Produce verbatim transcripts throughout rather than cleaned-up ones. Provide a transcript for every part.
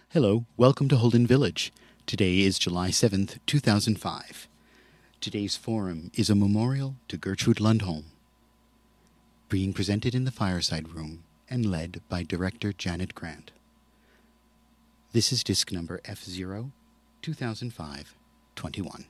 Hello, welcome to Holden Village. Today is July seventh, two thousand five. Today's forum is a memorial to Gertrude Lundholm, being presented in the Fireside Room and led by director Janet Grant. This is disc number F zero, two thousand five, twenty-one.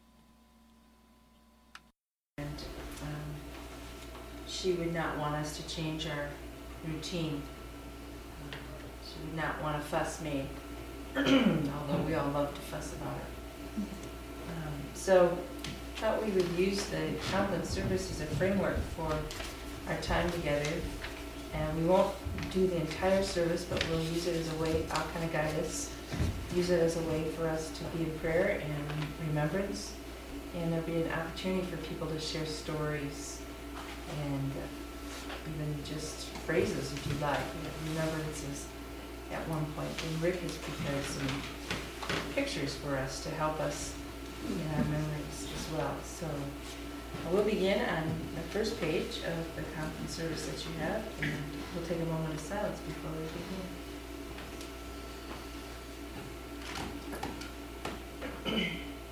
And um, she would not want us to change our routine. Um, she would not want a fuss made, although we all love to fuss about it. Um, so I thought we would use the Compline service as a framework for our time together. And we won't do the entire service, but we'll use it as a way, I'll kind of guide us, use it as a way for us to be in prayer and remembrance. And there'll be an opportunity for people to share stories and uh, even just phrases if you like, remembrances at one point. And Rick has prepared some pictures for us to help us in our memories as well. So uh, we'll begin on the first page of the Compline service that you have, and we'll take a moment of silence before we begin.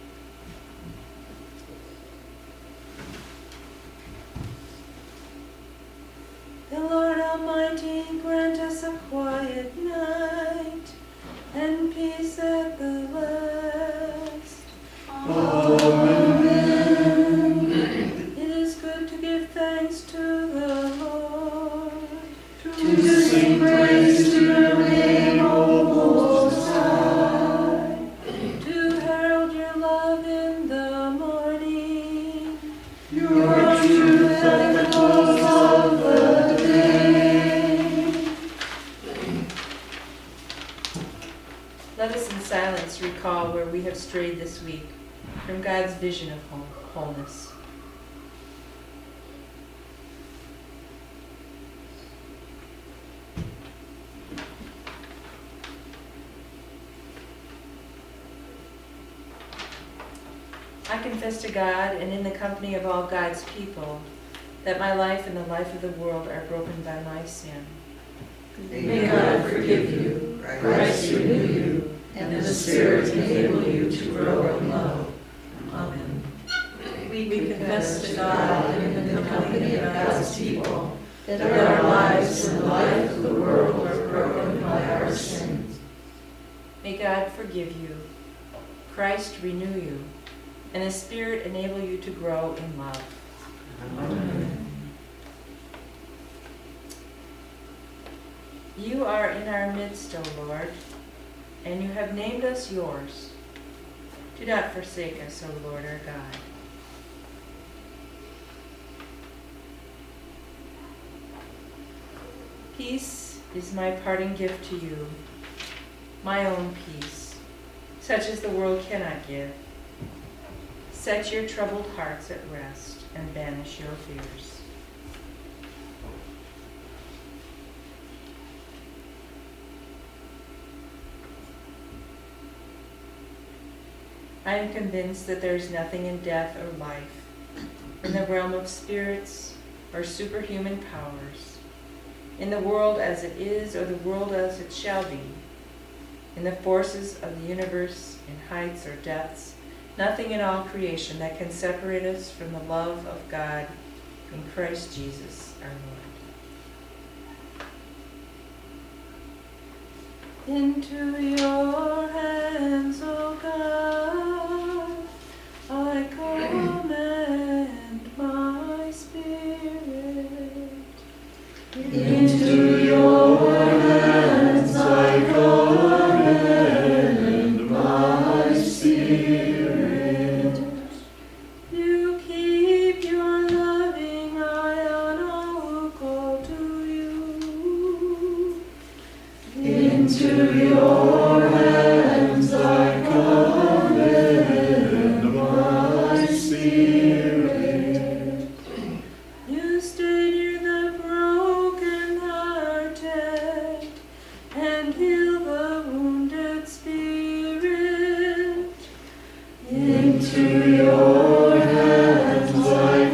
The Lord Almighty grant us a quiet night and peace at the last. Amen. It is good to give thanks to the Lord, to, to sing praise to your name, O Most High, to herald your love in the morning, your truth at the close of the day. Let us in silence recall where we have strayed this week from God's vision of wholeness. I confess to God and in the company of all God's people that my life and the life of the world are broken by my sin. May God forgive you, Christ renew you, and the Spirit enable you to grow in love. Amen. We confess to God and in the company of God's people that our lives and the life of the world are broken by our sins. May God forgive you, Christ renew you, and the Spirit enable you to grow in love. Amen. You are in our midst, O Lord, and you have named us yours. Do not forsake us, O Lord our God. Peace is my parting gift to you, my own peace, such as the world cannot give. Set your troubled hearts at rest and banish your fears. I am convinced that there is nothing in death or life, in the realm of spirits or superhuman powers, in the world as it is or the world as it shall be, in the forces of the universe, in heights or depths, nothing in all creation that can separate us from the love of God in Christ Jesus our Lord. Into your hands, O God, I commend my spirit. Into your hands I commend my spirit. You keep your loving eye on all who call to you. Into your hands I commend my spirit. You stay near the broken-hearted and heal the wounded spirit. Into your hands I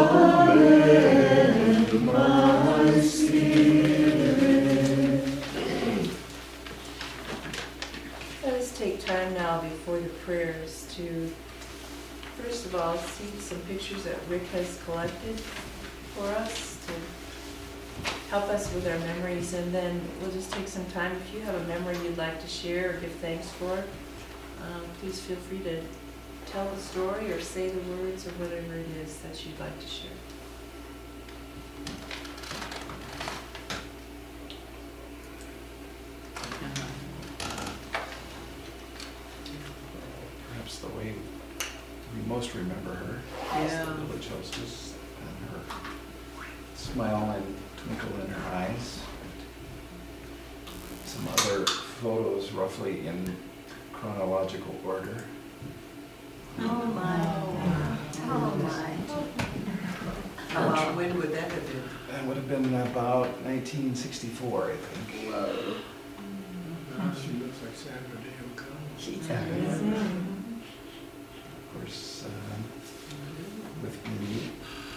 commend my spirit. take time now before the prayers to, first of all, see some pictures that Rick has collected for us to help us with our memories, and then we'll just take some time. If you have a memory you'd like to share or give thanks for, um, please feel free to tell the story or say the words or whatever it is that you'd like to share. Perhaps the way we most remember her as Yeah. the village hostess, and her smile and twinkle in her eyes. Some other photos roughly in chronological order. Oh, my. Oh, my. About when would that have been? That would have been about nineteen sixty-four, I think. Whoa. She looks like Sandra Day O'Connell. She does. Of course, uh, with Edie.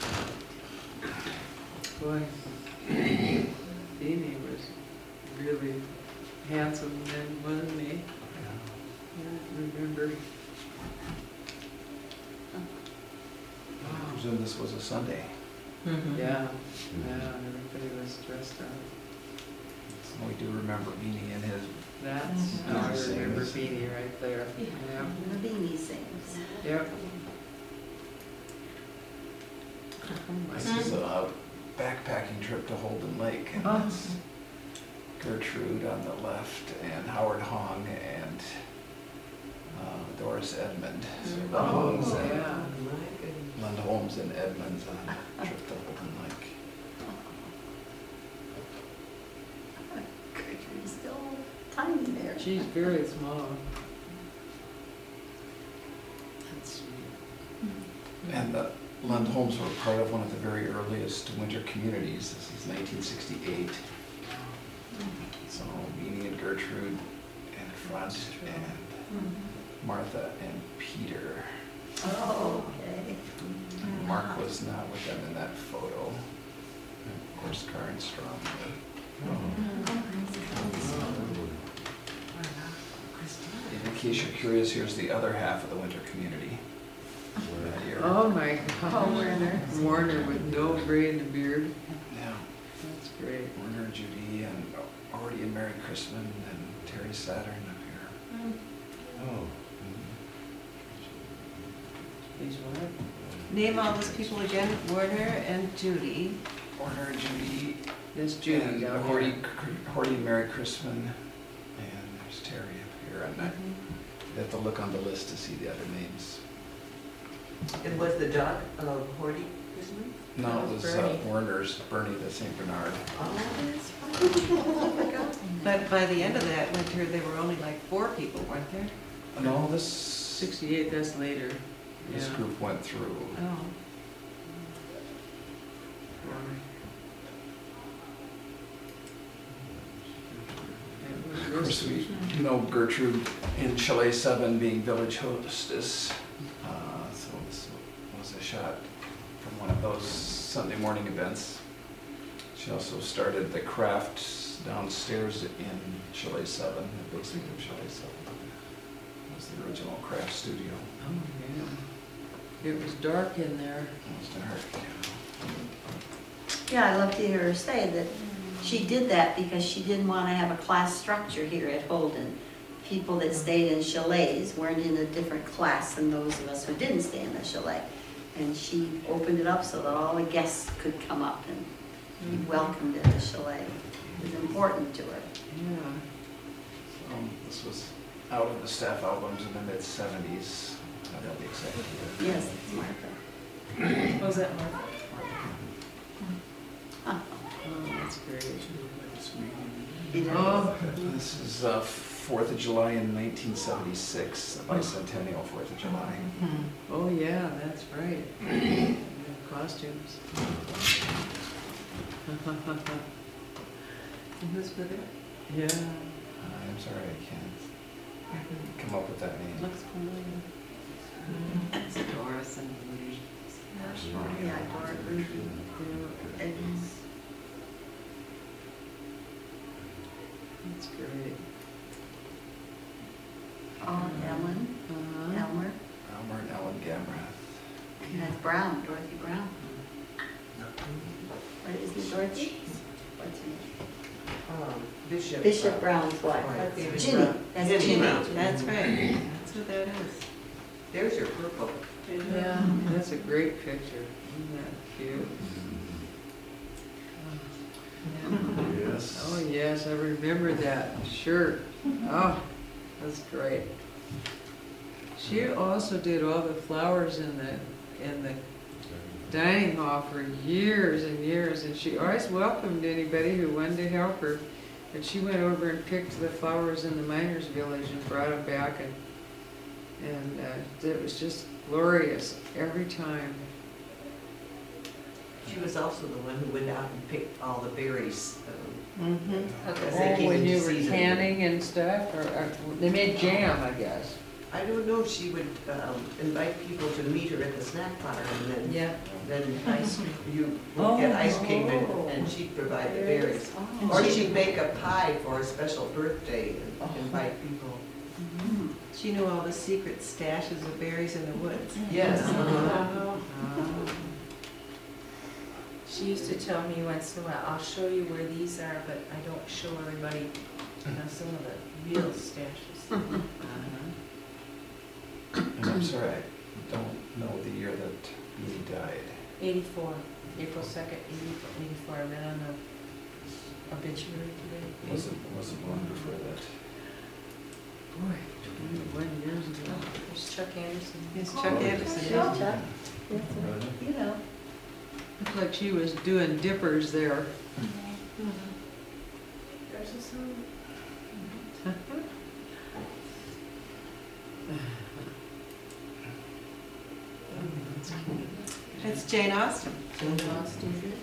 Boy, Beanie was really handsome then, wasn't he? I remember. I presume this was a Sunday. Mhm. Yeah, yeah, everybody was dressed up. So we do remember Beanie and his. That's, Mhm. I Sings. remember Beanie right there. Yeah, The beanie sings. yep. This is a backpacking trip to Holden Lake. And Oh. it's Gertrude on the left and Howard Hong and uh, Doris Edmond. So the Hongs Oh, and yeah. Lund Holmes and Edmonds on a trip to Holden Lake. Gertrude's still tiny there. She's very small. That's sweet. And the Lund Holmes were part of one of the very earliest winter communities. This is nineteen sixty-eight. So Beanie and Gertrude in front and Martha and Peter. Oh, okay. Mark was not with them in that photo. And of course, Karen Strom. In case you're curious, here's the other half of the winter community. Right here. Oh, my Oh, God. Werner. Warner with no braid and beard. Yeah. That's great. Werner, Judy, and Artie and Mary Christman, and Terry Saturn up here. Oh. He's what? Name all those people again. Werner and Judy. Werner, Judy, This Judy and down Horty, here. Horty and Mary Christman, and there's Terry up here. And I you have to look on the list to see the other names. It was the dog of Horty Christmas? No, That it was was uh, Bernie. Werner's, Bernie the Saint Bernard. Oh, but by the end of that winter, there were only like four people, weren't there? No, this, Sixty-eight, that's later. this Yeah. group went through. Oh. Of course, we know Gertrude in Chalet seven being village hostess. Uh, so this was a shot from one of those Sunday morning events. She also started the crafts downstairs in Chalet seven, the basement of Chalet seven. It was the original craft studio. Oh, yeah. It was dark in there. It was dark. Yeah, I love to hear her say that she did that because she didn't want to have a class structure here at Holden. People that stayed in chalets weren't in a different class than those of us who didn't stay in the chalet. And she opened it up so that all the guests could come up and be welcomed in the chalet. It was important to her. Yeah. Um, this was out of the staff albums in the mid seventies. I don't know the exact year. Yes, it's Martha. What was that, Mark? Huh. Oh, that's great. It Oh, This is uh, Fourth of July in nineteen seventy-six, the bicentennial Fourth of July. oh, yeah, that's right. Yeah, costumes. Who's with it? Yeah. Uh, I'm sorry, I can't come up with that name. Looks familiar. It's Doris and Woody. Yeah, Dora Ruby. Edmonds. That's great. Bishop. Bishop Brown's wife. Right. David Ginny, Brown. that's Ginny Ginny. Brown. That's right, that's what that is. There's your purple. Yeah, that's a great picture, isn't that cute? Yes. Oh, yes, I remember that, sure. Oh, that's great. She also did all the flowers in the, in the dining hall for years and years, and she always welcomed anybody who wanted to help her. And she went over and picked the flowers in the miners' village and brought them back, and, and uh, it was just glorious every time. She was also the one who went out and picked all the berries. um, Mm-hmm. As they came When into you were season. canning and stuff, or, or they made jam, I guess. I don't know, she would um, invite people to meet her at the snack bar, and then, Yeah, then ice cream. you would get ice cream, Oh. and and she'd provide the berries. Oh. Or she'd make a pie for a special birthday and Oh. invite people. She knew all the secret stashes of berries in the woods. Yes. Oh. She used to tell me once in a while, I'll show you where these are, but I don't show everybody, you know, some of the real stashes. Uh-huh. And I'm sorry, I don't know the year that he died. Eighty-four, April second, eighty-four, I read on the obituary today. Wasn't, wasn't long before that. Boy, twenty-one years ago. There's Chuck Anderson. It's Chuck Anderson. Yeah, Chuck. You know. Looked like she was doing dippers there. There's a song. It's Jane Austen. Jane Austen.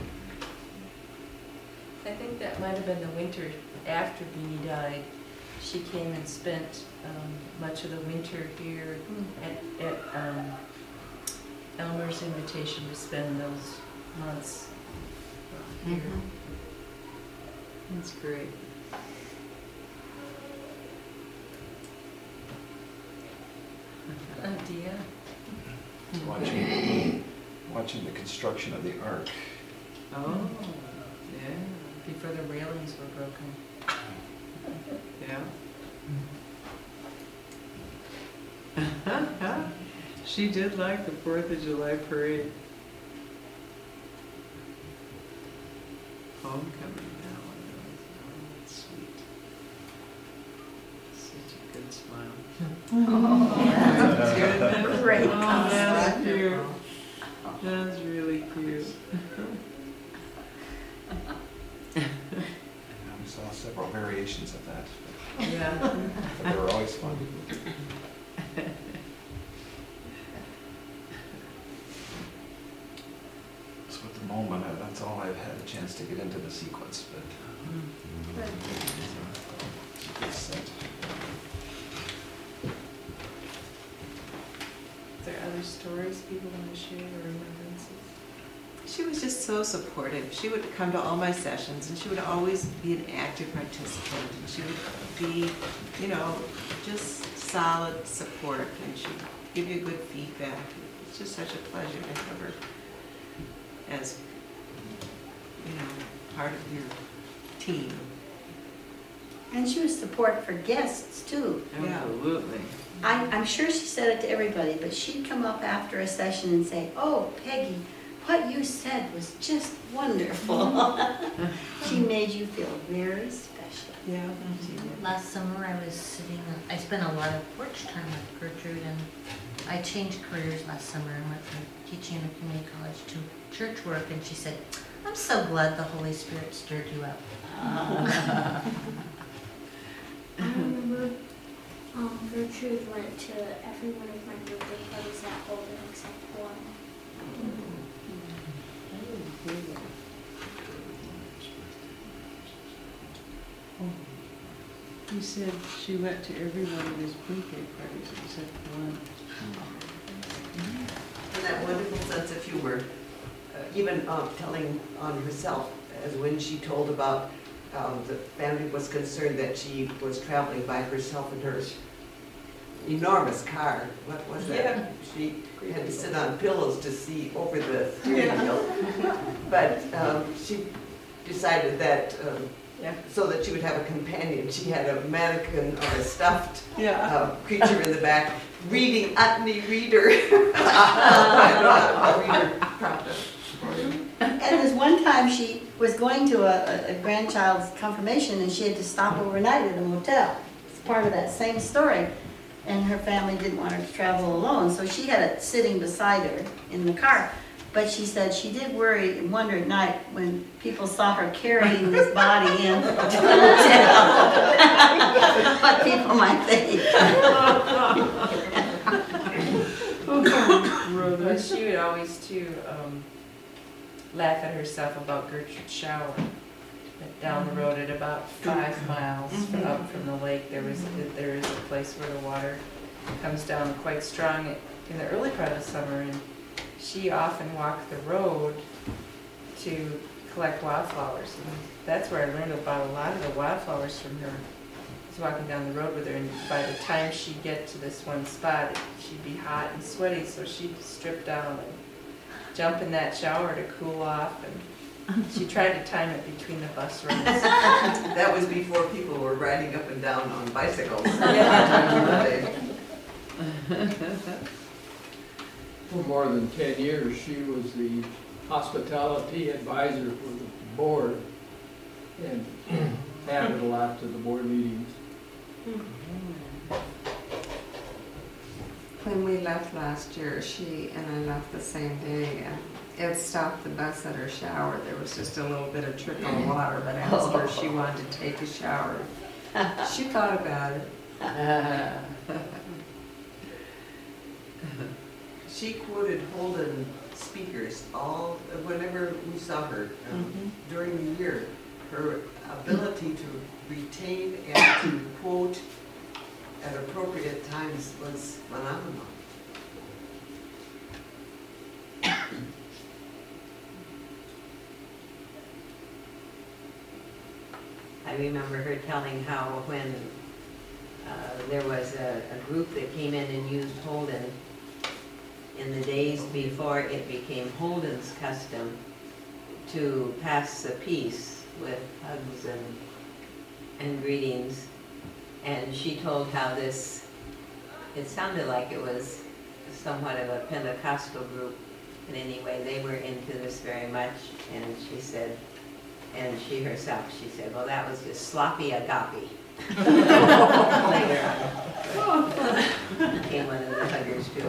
I think that might have been the winter after Beanie died. She came and spent um, much of the winter here at, at um, Elmer's invitation to spend those months here. That's great. Uh, Dia. Watching, watching the construction of the ark. Oh, yeah, Before the railings were broken. yeah. She did like the Fourth of July parade. Homecoming now, oh, that's sweet. Such a good smile. Oh, great. Oh, that's cute. That's really cute. And we saw several variations of that, Yeah. but they were always fun. So at the moment, uh, that's all I've had a chance to get into the sequence, but uh, it's a good set. Is there other stories people want to share or remembrances? She was just so supportive. She would come to all my sessions, and she would always be an active participant. And she would be, you know, just solid support, and she'd give you good feedback. It's just such a pleasure to have her as, you know, part of your team. And she was support for guests too. Yeah. Absolutely. I, I'm sure she said it to everybody, but she'd come up after a session and say, "Oh, Peggy, what you said was just wonderful." She made you feel very special. Yeah. Last summer, I was sitting, I spent a lot of porch time with Gertrude, and I changed careers last summer and went from teaching in a community college to church work, and she said, "I'm so glad the Holy Spirit stirred you up." I remember um, Gertrude went to every one of my birthday parties at Holden except one. He said she went to every one of his birthday parties except one. And that wonderful sense of humor, uh, even um, telling on herself, as when she told about um, the family was concerned that she was traveling by herself in her enormous car. What was that? Yeah. She had to sit on pillows to see over the steering wheel. But um, she decided that um, Yeah, so that she would have a companion. She had a mannequin or a stuffed Yeah. uh, creature in the back reading Utney Reader. A reader prompter. And there's one time she was going to a, a grandchild's confirmation and she had to stop overnight at a motel. It's part of that same story. And her family didn't want her to travel alone, so she had it sitting beside her in the car. But she said she did worry and wonder at night when people saw her carrying this body in to the motel, what people might think. But she would always too um, laugh at herself about Gertrude's shower. That down the road at about five miles Mhm. up from the lake, there was there is a place where the water comes down quite strong in the early part of the summer, and she often walked the road to collect wildflowers. And that's where I learned about a lot of the wildflowers from her. I was walking down the road with her, and by the time she'd get to this one spot, she'd be hot and sweaty, so she'd strip down and jump in that shower to cool off, and she tried to time it between the bus runs. That was before people were riding up and down on bicycles. For more than ten years, she was the hospitality advisor for the board and added a lot to the board meetings. When we left last year, she and I left the same day, and Ed stopped the bus at her shower. There was just a little bit of trickle of water, but asked her if she wanted to take a shower. She thought about it. She quoted Holden speakers all, whenever we saw her um, Mhm. during the year. Her ability to retain and to quote at appropriate times was phenomenal. I remember her telling how when uh, there was a, a group that came in and used Holden in the days before it became Holden's custom to pass the peace with hugs and, and greetings. And she told how this, it sounded like it was somewhat of a Pentecostal group, but anyway, they were into this very much, and she said, and she herself, she said, well, that was just sloppy agape. Later on. Became one of the huggers too.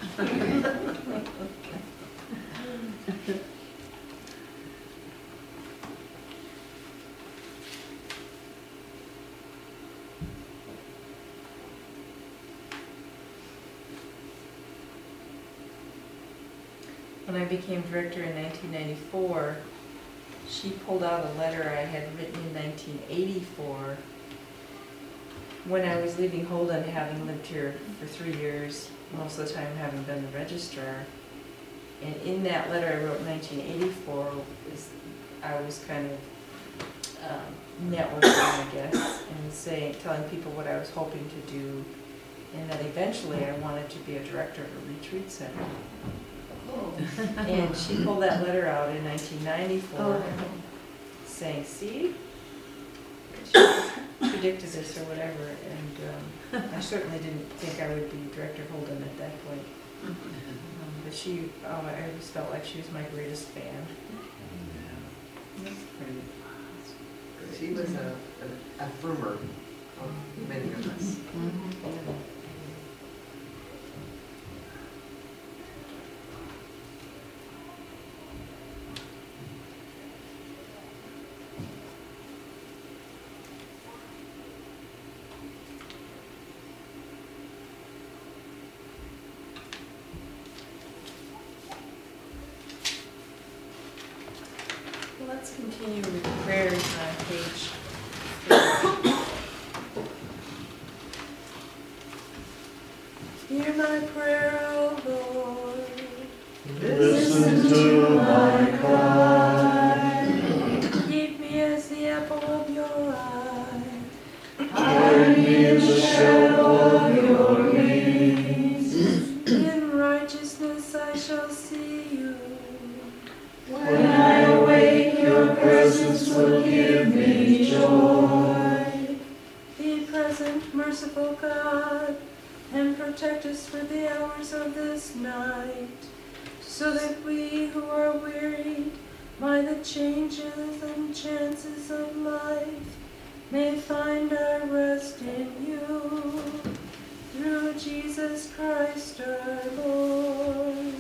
When I became director in nineteen ninety-four, she pulled out a letter I had written in nineteen eighty-four when I was leaving Holden, having lived here for three years, most of the time having been the registrar. And in that letter I wrote in nineteen eighty-four, was, I was kind of um, networking, I guess, and saying, telling people what I was hoping to do, and that eventually I wanted to be a director of a retreat center. And she pulled that letter out in nineteen ninety-four, saying, see, she predicted this or whatever, and um, I certainly didn't think I would be director of Holden at that point. Um, but she, oh, I always felt like she was my greatest fan. She was a, a affirmer of many of us. Let's continue with prayers on page four. Hear my prayer, O Lord. Listen to my cry. Keep me as the apple of your eye. Hide me in the shadow of your wings. In righteousness I shall see you. When I awake, your presence will give me joy. present merciful God, and protect us for the hours of this night, so that we who are wearied by the changes and chances of life may find our rest in you. Through Jesus Christ our Lord.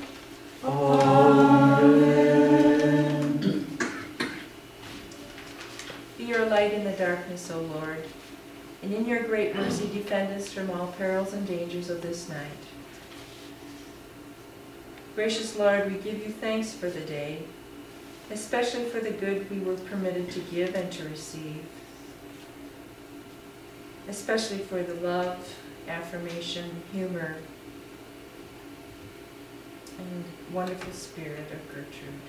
Amen. Be your light in the darkness, O Lord, and in your great mercy defend us from all perils and dangers of this night. Gracious Lord, we give you thanks for the day, especially for the good we were permitted to give and to receive, especially for the love, affirmation, humor, and wonderful spirit of Gertrude.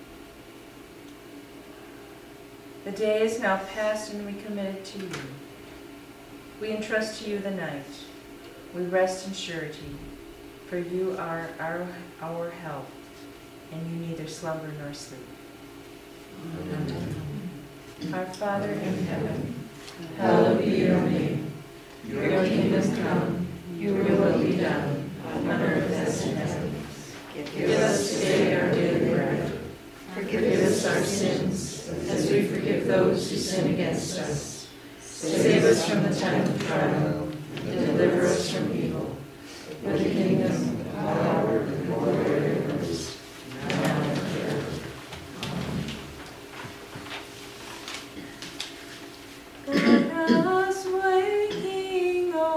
The day is now past and we commit it to you. We entrust to you the night. We rest in surety, for you are our, our help, and you neither slumber nor sleep. Amen. Our Father in heaven, hallowed be your name. Your kingdom come, your will be done, on earth as in heaven. Give us today our daily bread. Forgive us our sins, as we forgive those who sin against us. Save us from the time of trial, and deliver us from evil. For the kingdom, the power, and the glory are yours, now and forever. Guide us waking, O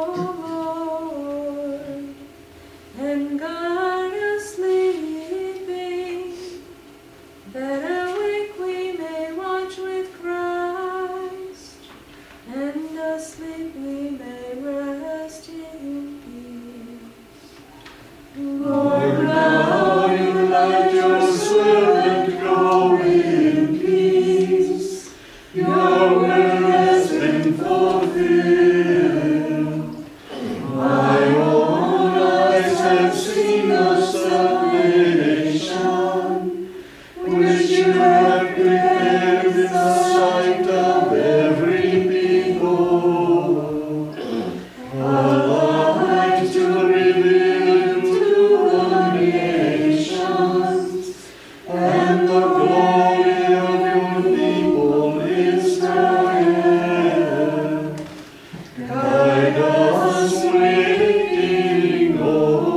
Lord, and guide us sleeping, that awake we may watch with Christ, and asleep we may rest in peace. Lord, now you let your servant go in peace. Your word has been fulfilled. My own eyes have seen the salvation, which you have prepared in the sight of every people, a light to reveal to the nations, and the glory of your people Israel. Guide us waking, O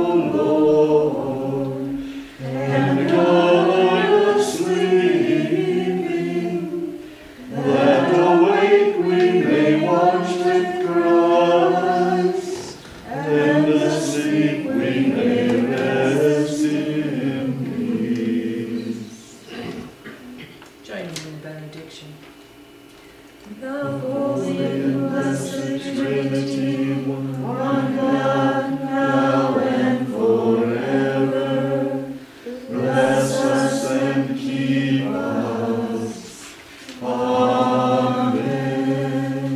Lord, and guide us sleeping, that awake we may watch with Christ, and asleep we may rest in peace. Join me in the benediction. The Holy and Blessed Trinity, one God, now and forever, bless us and keep us. Amen.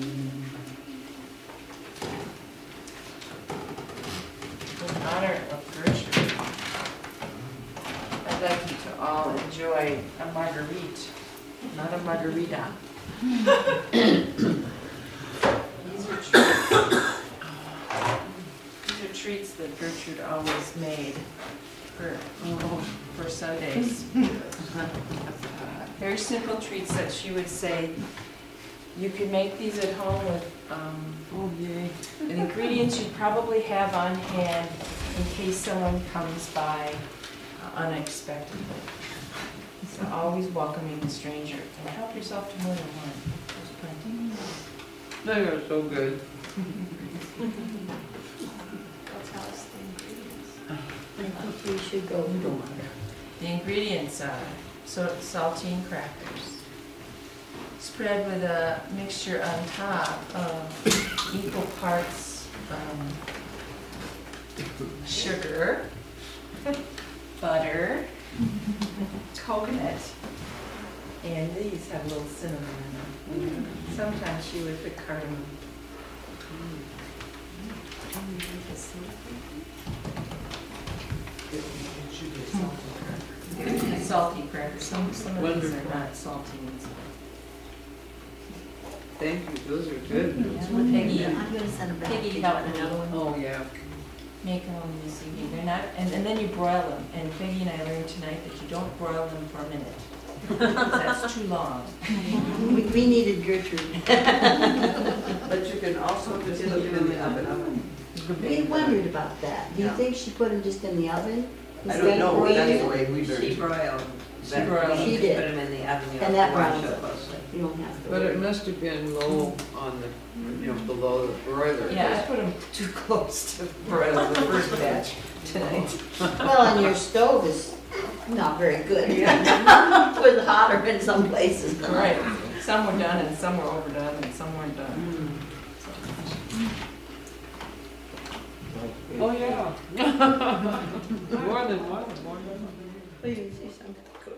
In honor of Gertrude, I'd like you to all enjoy a marguerite, not a margarita. These are treats. These are treats that Gertrude always made for, for Sundays. Very simple treats that she would say, you can make these at home with um, Oh, yay. the ingredients you probably have on hand in case someone comes by uh, unexpectedly. So always welcoming the stranger, and help yourself to more than one. There's plenty. They are so good. Tell us the ingredients. I think we should go. The ingredients are so saltine crackers, spread with a mixture on top of equal parts um, sugar, butter, coconut, and these have a little cinnamon in them. Sometimes she would put cardamom. Salty crackers. Some, some of these are Wonderful. not salty ones. Thank you, those are good. Peggy I'm gonna send them back. Piggy to you. helped another one. Oh, yeah. Make them this evening. They're not, and, and then you broil them. And Peggy and I learned tonight that you don't broil them for a minute. Because that's too long. We, we needed Gertrude. But you can also just put them in the oven. We wondered about that. Do you Yeah. think she put them just in the oven? I instead don't of know, but that's the broiling? way we She learned. broiled. She but broiled. you She just did. Put them in the oven, you And don't that watch browns it it. closely. You don't have to. But it worry. must have been low on the, you know, below the broiler. Yeah, I put them too close to broil the first batch tonight. Well, and your stove is not very good. It was hotter in some places than Right. others. Some were done and some were overdone and some weren't done. Oh, yeah. More than one, more than one. What do you say, something?